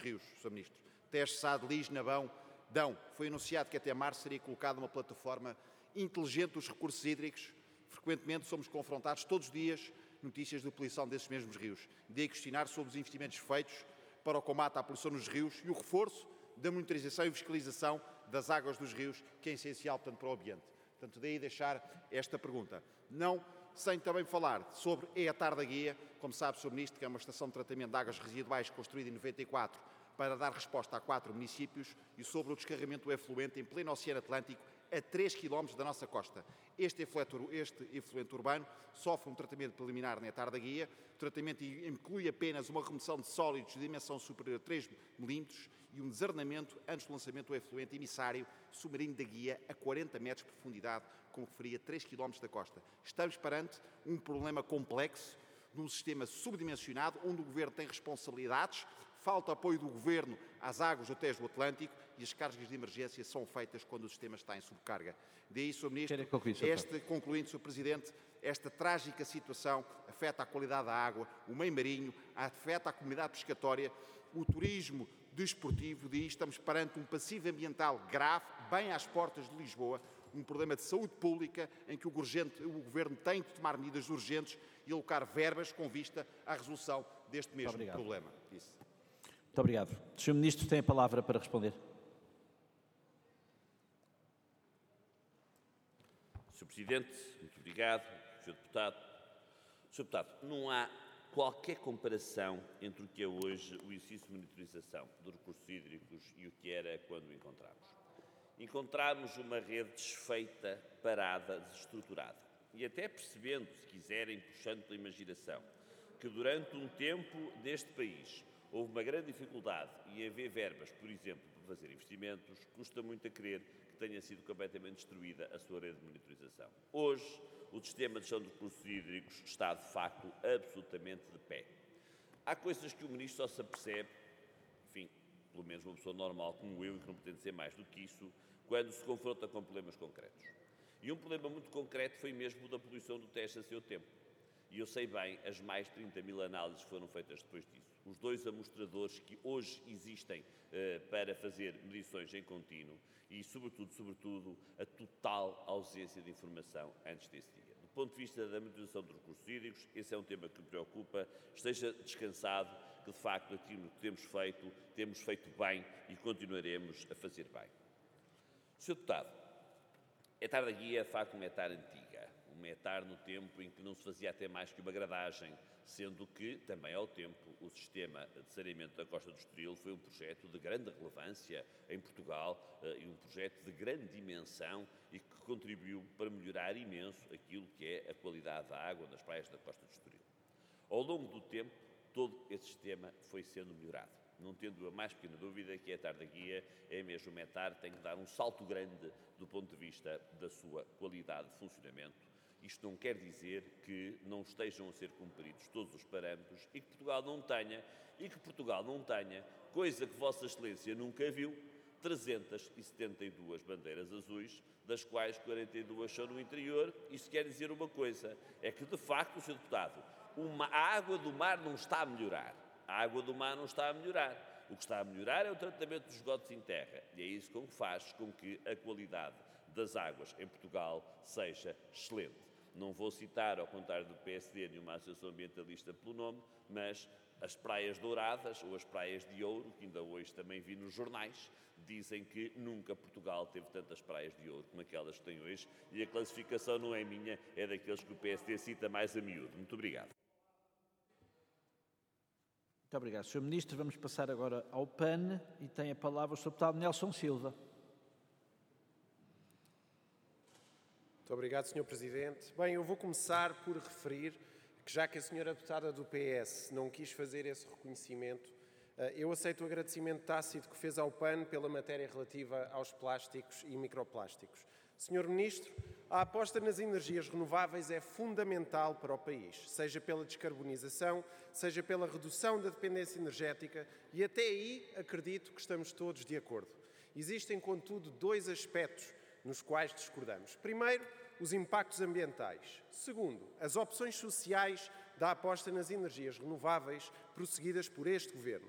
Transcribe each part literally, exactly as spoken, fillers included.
rios, senhor Ministro. Tejo, Sade, Lis, Nabão, Dão. Foi anunciado que até março seria colocada uma plataforma inteligente dos recursos hídricos. Frequentemente somos confrontados todos os dias notícias de poluição desses mesmos rios. Daí questionar sobre os investimentos feitos para o combate à poluição nos rios e o reforço da monitorização e fiscalização das águas dos rios, que é essencial, portanto, para o ambiente. Portanto, daí deixar esta pergunta. Não sem também falar sobre a Tarda-Guia, como sabe, senhor Ministro, que é uma estação de tratamento de águas residuais construída em noventa e quatro para dar resposta a quatro municípios, e sobre o descarregamento do efluente em pleno Oceano Atlântico, a três quilómetros da nossa costa. Este efluente, este efluente urbano sofre um tratamento preliminar na Tarda-Guia. O tratamento inclui apenas uma remoção de sólidos de dimensão superior a três milímetros e um desarnamento antes do lançamento do efluente emissário submarino da Guia a quarenta metros de profundidade, como referia, três quilómetros da costa. Estamos perante um problema complexo, num sistema subdimensionado, onde o Governo tem responsabilidades, falta apoio do Governo às águas do Tejo Atlântico e as cargas de emergência são feitas quando o sistema está em sobrecarga. Daí, senhor Ministro, este, concluindo, senhor Presidente, esta trágica situação afeta a qualidade da água, o meio marinho, afeta a comunidade pescatória, o turismo desportivo. Daí estamos perante um passivo ambiental grave, bem às portas de Lisboa, um problema de saúde pública em que o, urgente, o Governo tem de tomar medidas urgentes e alocar verbas com vista à resolução deste mesmo problema. Isso. Muito obrigado. O senhor Ministro tem a palavra para responder. senhor Presidente, muito obrigado. senhor Deputado. senhor Deputado, não há qualquer comparação entre o que é hoje o exercício de monitorização dos recursos hídricos e o que era quando o encontramos. Encontramos uma rede desfeita, parada, desestruturada. E até percebendo, se quiserem, puxando pela imaginação, que durante um tempo deste país houve uma grande dificuldade em haver verbas, por exemplo, para fazer investimentos, custa muito a crer que tenha sido completamente destruída a sua rede de monitorização. Hoje, o sistema de gestão de recursos hídricos está, de facto, absolutamente de pé. Há coisas que o Ministro só se apercebe, enfim, pelo menos uma pessoa normal como eu, e que não pretende ser mais do que isso, quando se confronta com problemas concretos. E um problema muito concreto foi mesmo o da poluição do Tejo a seu tempo. E eu sei bem as mais de trinta mil análises que foram feitas depois disso. Os dois amostradores que hoje existem eh, para fazer medições em contínuo e, sobretudo, sobretudo, a total ausência de informação antes desse dia. Do ponto de vista da monitorização dos recursos hídricos, esse é um tema que me preocupa. Esteja descansado que, de facto, aquilo que temos feito, temos feito bem e continuaremos a fazer bem. senhor Deputado, a Tarda-Guia é, de facto, uma etar antiga, uma etar no tempo em que não se fazia até mais que uma gradagem, sendo que, também ao tempo, o sistema de saneamento da Costa do Estoril foi um projeto de grande relevância em Portugal e um projeto de grande dimensão e que contribuiu para melhorar imenso aquilo que é a qualidade da água nas praias da Costa do Estoril. Ao longo do tempo, todo esse sistema foi sendo melhorado. Não tendo a mais pequena dúvida que a Tarda-Guia é mesmo uma etar que tem que dar um salto grande do ponto de vista da sua qualidade de funcionamento. Isto não quer dizer que não estejam a ser cumpridos todos os parâmetros e que Portugal não tenha, e que Portugal não tenha, coisa que Vossa Excelência nunca viu, trezentas e setenta e duas bandeiras azuis, das quais quarenta e duas são no interior. Isto quer dizer uma coisa, é que de facto, senhor Deputado, uma, a água do mar não está a melhorar. A água do mar não está a melhorar. O que está a melhorar é o tratamento dos esgotos em terra. E é isso que faz com que a qualidade das águas em Portugal seja excelente. Não vou citar, ao contrário do P S D, nenhuma associação ambientalista pelo nome, mas as praias douradas ou as praias de ouro, que ainda hoje também vi nos jornais, dizem que nunca Portugal teve tantas praias de ouro como aquelas que tem hoje. E a classificação não é minha, é daqueles que o P S D cita mais a miúdo. Muito obrigado. Muito obrigado, senhor Ministro. Vamos passar agora ao P A N e tem a palavra o senhor Deputado Nelson Silva. Muito obrigado, senhor Presidente. Bem, eu vou começar por referir que, já que a senhora deputada do P S não quis fazer esse reconhecimento, eu aceito o agradecimento tácito que fez ao P A N pela matéria relativa aos plásticos e microplásticos. senhor Ministro, a aposta nas energias renováveis é fundamental para o país, seja pela descarbonização, seja pela redução da dependência energética, e até aí acredito que estamos todos de acordo. Existem, contudo, dois aspectos nos quais discordamos. Primeiro, os impactos ambientais. Segundo, as opções sociais da aposta nas energias renováveis prosseguidas por este Governo.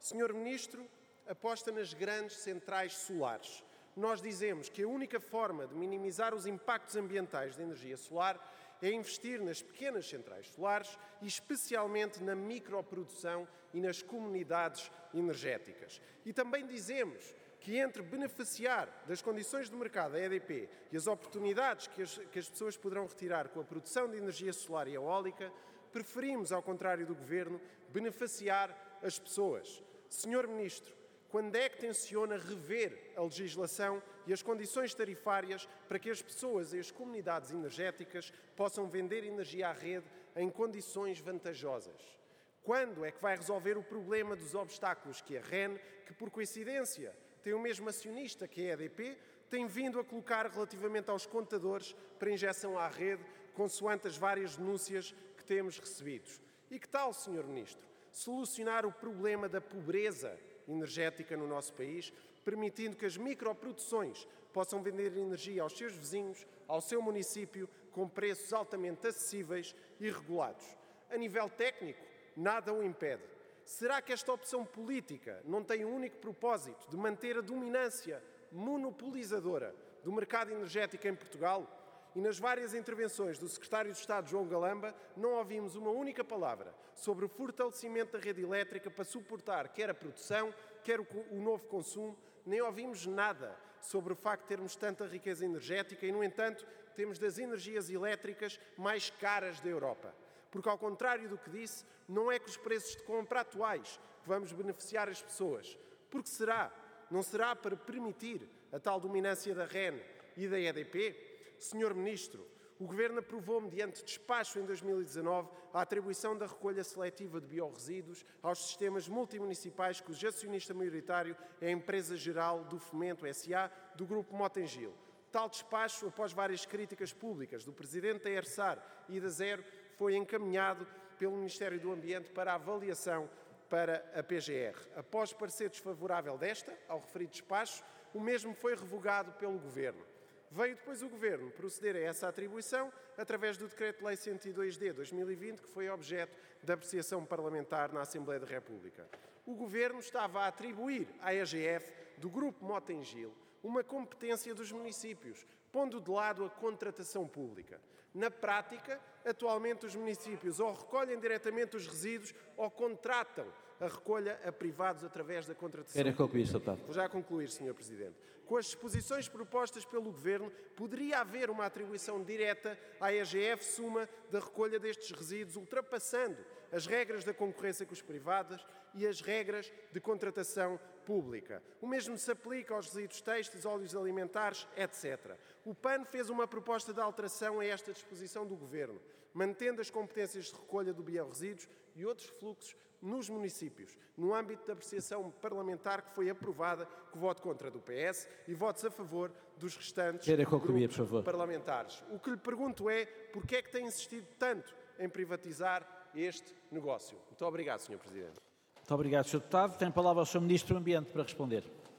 senhor Ministro aposta nas grandes centrais solares. Nós dizemos que a única forma de minimizar os impactos ambientais da energia solar é investir nas pequenas centrais solares e especialmente na microprodução e nas comunidades energéticas. E também dizemos que entre beneficiar das condições de mercado, a E D P, e as oportunidades que as, que as pessoas poderão retirar com a produção de energia solar e eólica, preferimos, ao contrário do Governo, beneficiar as pessoas. senhor Ministro, quando é que tenciona rever a legislação e as condições tarifárias para que as pessoas e as comunidades energéticas possam vender energia à rede em condições vantajosas? Quando é que vai resolver o problema dos obstáculos que a R E N, que por coincidência tem o mesmo acionista que a E D P, tem vindo a colocar relativamente aos contadores para injeção à rede, consoante as várias denúncias que temos recebidos? E que tal, senhor Ministro, solucionar o problema da pobreza energética no nosso país, permitindo que as microproduções possam vender energia aos seus vizinhos, ao seu município, com preços altamente acessíveis e regulados? A nível técnico, nada o impede. Será que esta opção política não tem o único propósito de manter a dominância monopolizadora do mercado energético em Portugal? E nas várias intervenções do secretário de Estado, João Galamba, não ouvimos uma única palavra sobre o fortalecimento da rede elétrica para suportar quer a produção, quer o, o novo consumo, nem ouvimos nada sobre o facto de termos tanta riqueza energética e, no entanto, temos das energias elétricas mais caras da Europa. Porque, ao contrário do que disse, não é com os preços de compra atuais que vamos beneficiar as pessoas. Porque será? Não será para permitir a tal dominância da R E N e da E D P? senhor Ministro, o Governo aprovou, mediante despacho em dois mil e dezanove, a atribuição da recolha seletiva de biorresíduos aos sistemas multimunicipais cujo acionista maioritário é a Empresa Geral do Fomento S A do Grupo Motengil. Tal despacho, após várias críticas públicas do Presidente da ERSAR e da Zero, foi encaminhado pelo Ministério do Ambiente para avaliação para a P G R. Após parecer desfavorável desta, ao referido despacho, o mesmo foi revogado pelo Governo. Veio depois o Governo proceder a essa atribuição através do Decreto-Lei cento e dois D dois mil e vinte, que foi objeto da apreciação parlamentar na Assembleia da República. O Governo estava a atribuir à E G F do Grupo Motengil uma competência dos municípios, pondo de lado a contratação pública. Na prática, atualmente os municípios ou recolhem diretamente os resíduos ou contratam a recolha a privados através da contratação. Quero concluir, senhor Deputado. Vou já concluir, senhor Presidente. Com as disposições propostas pelo Governo, poderia haver uma atribuição direta à E G F suma da recolha destes resíduos, ultrapassando as regras da concorrência com os privados e as regras de contratação pública. O mesmo se aplica aos resíduos têxteis, óleos alimentares, etcétera. O P A N fez uma proposta de alteração a esta disposição do Governo, mantendo as competências de recolha do biorresíduos e outros fluxos nos municípios, no âmbito da apreciação parlamentar que foi aprovada com voto contra do P S e votos a favor dos restantes concluir, por favor. parlamentares. O que lhe pergunto é, porquê é que tem insistido tanto em privatizar este negócio? Muito obrigado, senhor Presidente. Muito obrigado, senhor Deputado. Tem a palavra o senhor Ministro do Ambiente para responder.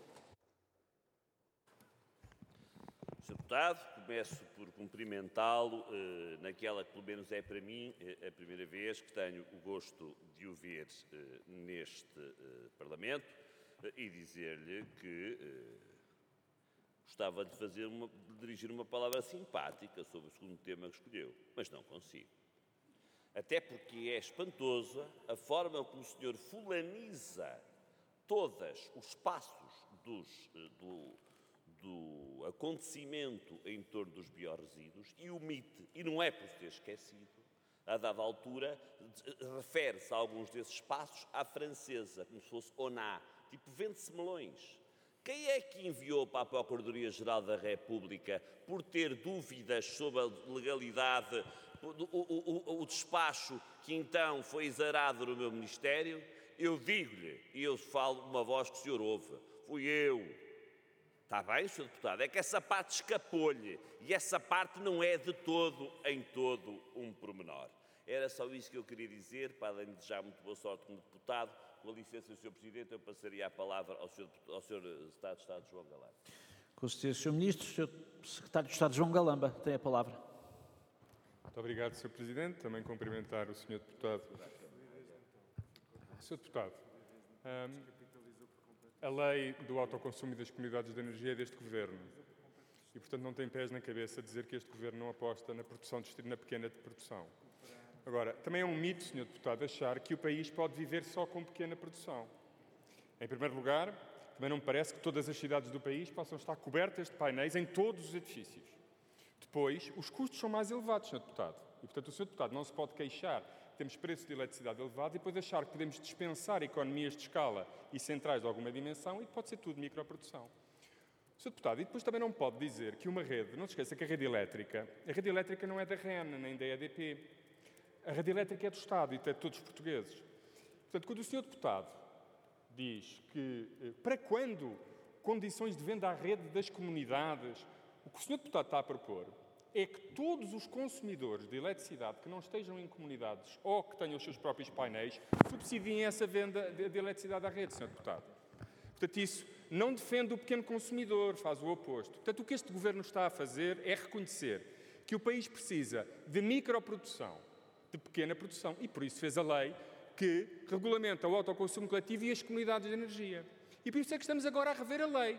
senhor Deputado, começo por cumprimentá-lo eh, naquela que, pelo menos é para mim, eh, a primeira vez que tenho o gosto de o ver eh, neste eh, Parlamento eh, e dizer-lhe que eh, gostava de, fazer uma, de dirigir uma palavra simpática sobre o segundo tema que escolheu, mas não consigo. Até porque é espantosa a forma como o senhor fulaniza todos os passos dos, do, do acontecimento em torno dos biorresíduos e omite, e não é por ter esquecido, a dada altura, refere-se a alguns desses passos à francesa, como se fosse ONA, tipo vende-se melões. Quem é que enviou para a Procuradoria-Geral da República por ter dúvidas sobre a legalidade, o, o, o, o despacho que então foi exarado no meu Ministério? Eu digo-lhe, e eu falo uma voz que o senhor ouve, fui eu. Está bem, senhor Deputado? É que essa parte escapou-lhe e essa parte não é de todo, em todo, um pormenor. Era só isso que eu queria dizer, para além de desejar muito boa sorte como deputado. Com a licença do senhor Presidente, eu passaria a palavra ao senhor, ao senhor Secretário de Estado, João Galamba. Com certeza, senhor Ministro, o senhor Secretário de Estado, João Galamba, tem a palavra. Muito obrigado, senhor Presidente. Também cumprimentar o senhor Deputado. senhor Deputado, hum, A lei do autoconsumo e das comunidades de energia é deste Governo. E, portanto, não tem pés na cabeça dizer que este Governo não aposta na produção distribuída, na pequena produção. Agora, também é um mito, senhor Deputado, achar que o país pode viver só com pequena produção. Em primeiro lugar, também não me parece que todas as cidades do país possam estar cobertas de painéis em todos os edifícios. Depois, os custos são mais elevados, senhor Deputado. E, portanto, o senhor Deputado não se pode queixar que temos preços de eletricidade elevados e depois achar que podemos dispensar economias de escala e centrais de alguma dimensão e que pode ser tudo microprodução. senhor Deputado, e depois também não pode dizer que uma rede, não se esqueça que a rede elétrica, a rede elétrica não é da R E N nem da E D P. A rede elétrica é do Estado e é de todos os portugueses. Portanto, quando o senhor Deputado diz que, para quando condições de venda à rede das comunidades, o que o senhor Deputado está a propor é que todos os consumidores de eletricidade que não estejam em comunidades ou que tenham os seus próprios painéis subsidiem essa venda de, de eletricidade à rede, senhor Deputado. Portanto, isso não defende o pequeno consumidor, faz o oposto. Portanto, o que este Governo está a fazer é reconhecer que o país precisa de microprodução, de pequena produção, e por isso fez a lei que regulamenta o autoconsumo coletivo e as comunidades de energia. E por isso é que estamos agora a rever a lei.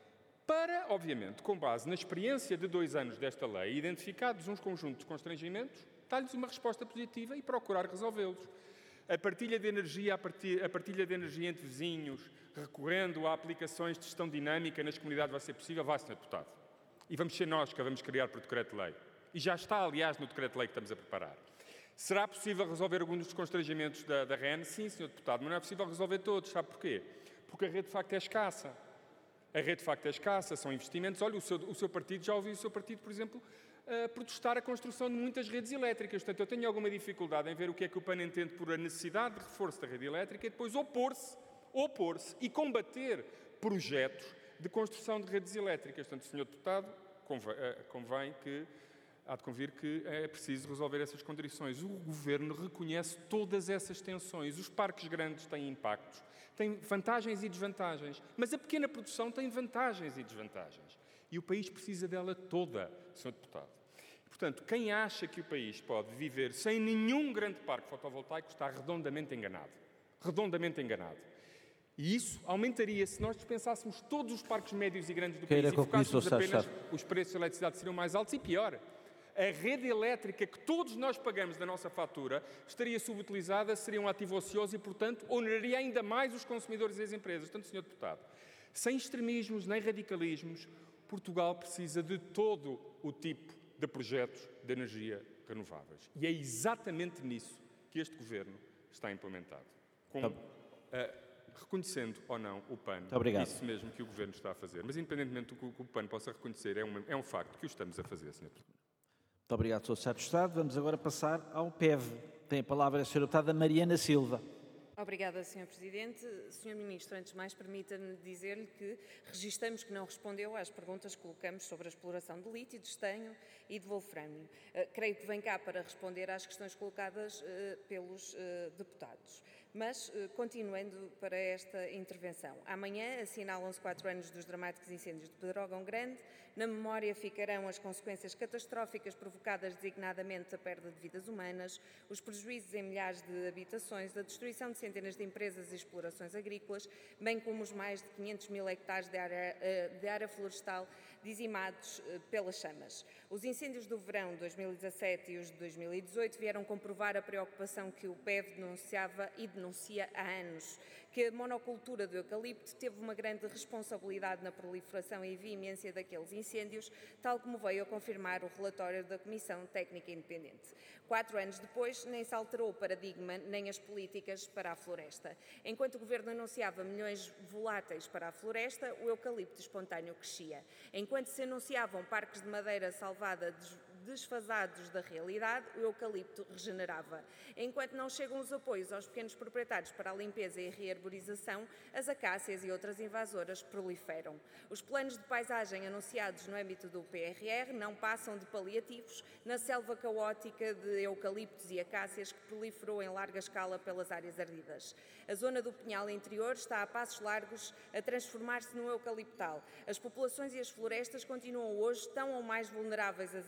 Para, obviamente, com base na experiência de dois anos desta lei, identificados uns conjuntos de constrangimentos, dar-lhes uma resposta positiva e procurar resolvê-los. A partilha de energia, a partilha de energia entre vizinhos, recorrendo a aplicações de gestão dinâmica nas comunidades vai ser possível? Vai, senhor Deputado. E vamos ser nós que a vamos criar por decreto-lei. E já está, aliás, no decreto-lei que estamos a preparar. Será possível resolver alguns dos constrangimentos da, da R E N? Sim, senhor Deputado, mas não é possível resolver todos. Sabe porquê? Porque a rede, de facto, é escassa. A rede, de facto, é escassa, são investimentos. Olha, o seu, o seu partido, já ouviu o seu partido, por exemplo, a protestar a construção de muitas redes elétricas. Portanto, eu tenho alguma dificuldade em ver o que é que o P A N entende por a necessidade de reforço da rede elétrica e depois opor-se, opor-se e combater projetos de construção de redes elétricas. Portanto, senhor Deputado, convém, convém que, há de convir que é preciso resolver essas condições. O Governo reconhece todas essas tensões. Os parques grandes têm impactos, têm vantagens e desvantagens, mas a pequena produção tem vantagens e desvantagens. E o país precisa dela toda, senhor Deputado. Portanto, quem acha que o país pode viver sem nenhum grande parque fotovoltaico está redondamente enganado. Redondamente enganado. E isso aumentaria se nós dispensássemos todos os parques médios e grandes do país e focássemos apenas os preços de eletricidade seriam mais altos e pior. A rede elétrica que todos nós pagamos da nossa fatura estaria subutilizada, seria um ativo ocioso e, portanto, oneraria ainda mais os consumidores e as empresas. Portanto, senhor Deputado, sem extremismos nem radicalismos, Portugal precisa de todo o tipo de projetos de energia renováveis. E é exatamente nisso que este Governo está implementado. Com, uh, reconhecendo ou não o P A N, isso mesmo que o Governo está a fazer. Mas, independentemente do que o P A N possa reconhecer, é um, é um facto que o estamos a fazer, senhor Presidente. Muito obrigado, senhor Secretário de Estado. Vamos agora passar ao P E V. Tem a palavra a senhora Deputada Mariana Silva. Obrigada, senhor Presidente. senhor Ministro, antes de mais, permita-me dizer-lhe que registramos que não respondeu às perguntas que colocamos sobre a exploração de lítio, de estanho e de wolframio. Uh, creio que vem cá para responder às questões colocadas uh, pelos uh, deputados. Mas, uh, continuando para esta intervenção, amanhã assinalam-se quatro anos dos dramáticos incêndios de Pedrógão Grande. Na memória ficarão as consequências catastróficas provocadas designadamente a perda de vidas humanas, os prejuízos em milhares de habitações, a destruição de centenas de empresas e explorações agrícolas, bem como os mais de quinhentos mil hectares de área, de área florestal dizimados pelas chamas. Os incêndios do verão de dois mil e dezassete e os de dois mil e dezoito vieram comprovar a preocupação que o P E V denunciava e denuncia há anos, que a monocultura do eucalipto teve uma grande responsabilidade na proliferação e veemência daqueles incêndios, tal como veio a confirmar o relatório da Comissão Técnica Independente. Quatro anos depois, nem se alterou o paradigma nem as políticas para a floresta. Enquanto o Governo anunciava milhões voláteis para a floresta, o eucalipto espontâneo crescia. Enquanto se anunciavam parques de madeira salvada desfasados da realidade, o eucalipto regenerava. Enquanto não chegam os apoios aos pequenos proprietários para a limpeza e a rearborização, as acácias e outras invasoras proliferam. Os planos de paisagem anunciados no âmbito do P R R não passam de paliativos na selva caótica de eucaliptos e acácias que proliferou em larga escala pelas áreas ardidas. A zona do Pinhal Interior está a passos largos a transformar-se no eucaliptal. As populações e as florestas continuam hoje tão ou mais vulneráveis a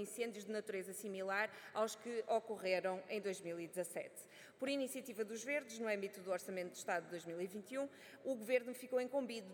incêndios de natureza similar aos que ocorreram em dois mil e dezassete. Por iniciativa dos Verdes, no âmbito do Orçamento de Estado de dois mil e vinte e um, o Governo ficou incumbido